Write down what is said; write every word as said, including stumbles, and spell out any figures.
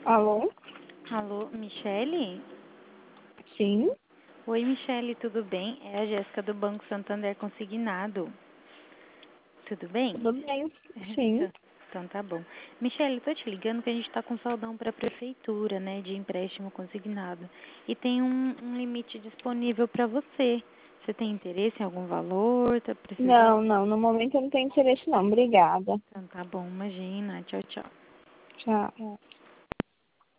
Alô? Alô, Michele? Sim, Oi, Michele, tudo bem? É a Jéssica do Banco Santander Consignado. Tudo bem? tudo bem? Sim. Então, então tá bom. Michele, tô te ligando que a gente tá com saudão para a prefeitura, né, de empréstimo consignado. E tem um, um limite disponível para você. Você tem interesse em algum valor? Tá precisando? Não, não, no momento eu não tenho interesse não. Obrigada. Então tá bom, imagina. Tchau, tchau. Tchau.